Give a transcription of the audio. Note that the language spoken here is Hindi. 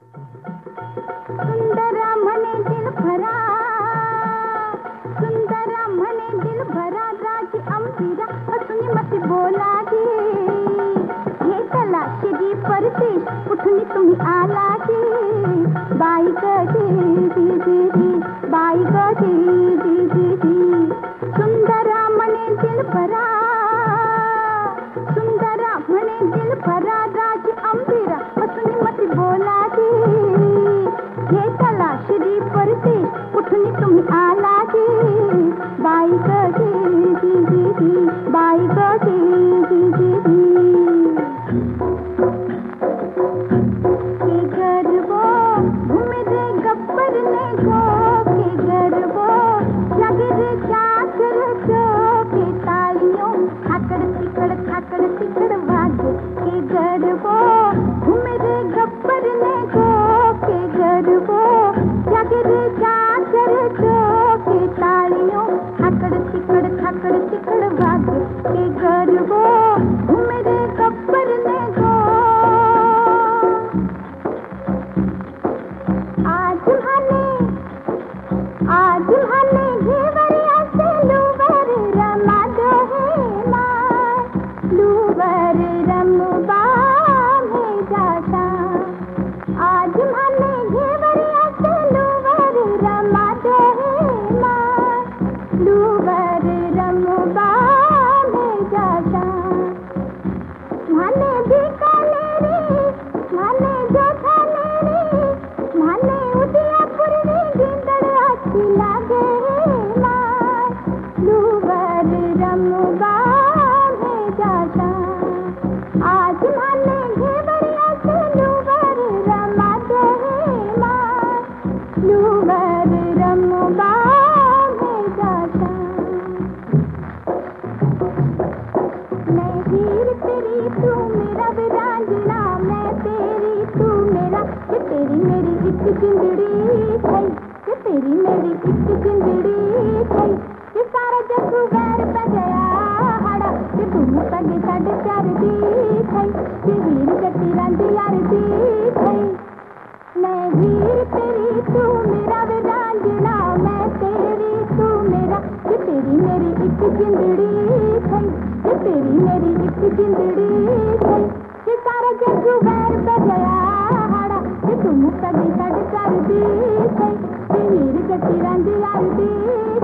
सुंदरा मने दिल भरा, सुंदरा मने दिल भरा, राज अंबिरा हसुनी मत बोला गे, हे तलाश गी परदेश उठनी तुम्ही आला गे, by Gaje the the the, by गजे दी दी दी, सुंदरा मने दिल भरा, सुंदरा मने दिल भरा, राज अंबिरा हसुनी मत बोला गे, हे तलाश गी परदेश उठनी तुम्ही आला गे, by Gaje the the the, by गजे दी दी दी, के गरबो घूमे रे गब्बर ने गो, के गरबो लगे रे चाकर जो, के तालियों ठाकड़ तिकड़ वागे, के गरबो घूमे रे गब्बर ने गो, के गरबो लगे रे चाकर जो, के तालियों ठाकड़ तिकड़ वागे, के गरबो घूमे रे गब्बर ने गो, आज भाने घेवरिया से लूवर रमा दो है मार, लूवर रमबा में जाता, आज भाने घेवरिया से लूवर रमा दो है मार, लूवर रमबा में जाता, माने बीकानेरी माने जोधानेरी माने उदयपुर रे गिंदड़ अच्छी लागे मार, लूवर रमबा में जाता, आज माने घेवरिया से लूवर रमा दो है मार, लूवर रमबा में जाता, मैं हीर तेरी तू मेरा वीरांगना, मैं तेरी तू मेरा, ये तेरी मेरी एक जिंदड़ी थई, ये तेरी मेरी एक जिंदड़ी थई, ये सारा जग वैर पे गया हाड़ा, ये तुम सगे साढ़े प्यार दी थई, ये हीर जटी रंग यार दी थई, मैं हीर तेरी तू मेरा वीरांगना, मैं तेरी तू मेरा, ये तेरी मेरी एक जिंदड़ी थई, ये तेरी मेरी एक जिंदड़ी थई, ये सारा जग वैर पे गया हाड़ा, ये तुम सगे साढ़े प्यार दी थई, ये हीर जटी रंग यार दी